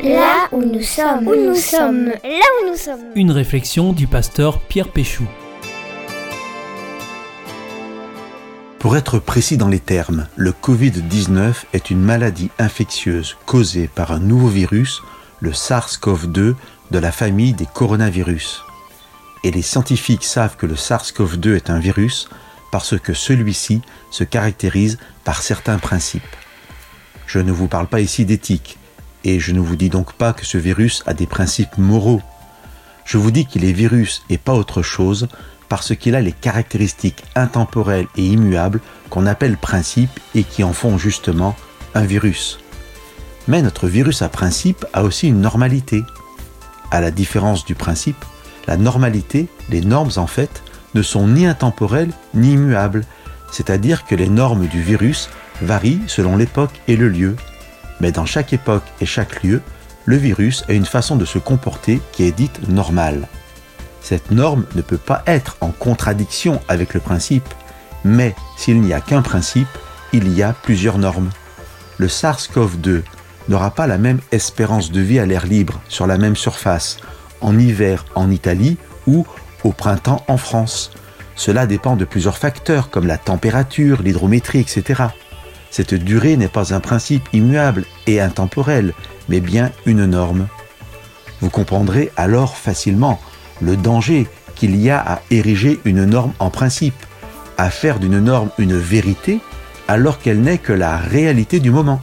Là où nous sommes. Où nous sommes. Là où nous sommes. Une réflexion du pasteur Pierre Péchou. Pour être précis dans les termes, le Covid-19 est une maladie infectieuse causée par un nouveau virus, le SARS-CoV-2 de la famille des coronavirus. Et les scientifiques savent que le SARS-CoV-2 est un virus parce que celui-ci se caractérise par certains principes. Je ne vous parle pas ici d'éthique, et je ne vous dis donc pas que ce virus a des principes moraux. Je vous dis qu'il est virus et pas autre chose parce qu'il a les caractéristiques intemporelles et immuables qu'on appelle principes et qui en font justement un virus. Mais notre virus à principe a aussi une normalité. À la différence du principe, la normalité, les normes en fait, ne sont ni intemporelles ni immuables, c'est-à-dire que les normes du virus varient selon l'époque et le lieu. Mais dans chaque époque et chaque lieu, le virus a une façon de se comporter qui est dite normale. Cette norme ne peut pas être en contradiction avec le principe, mais s'il n'y a qu'un principe, il y a plusieurs normes. Le SARS-CoV-2 n'aura pas la même espérance de vie à l'air libre sur la même surface, en hiver en Italie ou au printemps en France. Cela dépend de plusieurs facteurs comme la température, l'hydrométrie, etc. Cette durée n'est pas un principe immuable et intemporel, mais bien une norme. Vous comprendrez alors facilement le danger qu'il y a à ériger une norme en principe, à faire d'une norme une vérité alors qu'elle n'est que la réalité du moment.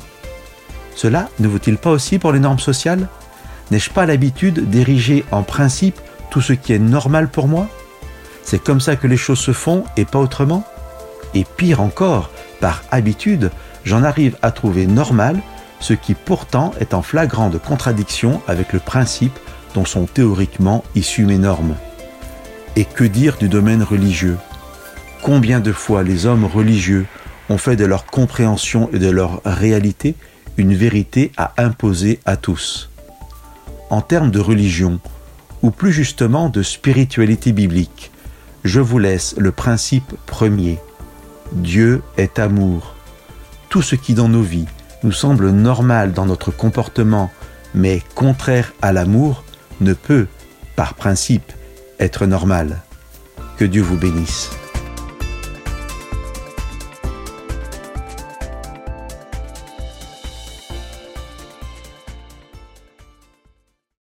Cela ne vaut-il pas aussi pour les normes sociales ? N'ai-je pas l'habitude d'ériger en principe tout ce qui est normal pour moi ? C'est comme ça que les choses se font et pas autrement ? Et pire encore, par habitude, j'en arrive à trouver normal ce qui pourtant est en flagrante contradiction avec le principe dont sont théoriquement issues mes normes. Et que dire du domaine religieux ? Combien de fois les hommes religieux ont fait de leur compréhension et de leur réalité une vérité à imposer à tous ? En termes de religion, ou plus justement de spiritualité biblique, je vous laisse le principe premier. Dieu est amour. Tout ce qui dans nos vies nous semble normal dans notre comportement, mais contraire à l'amour, ne peut, par principe, être normal. Que Dieu vous bénisse.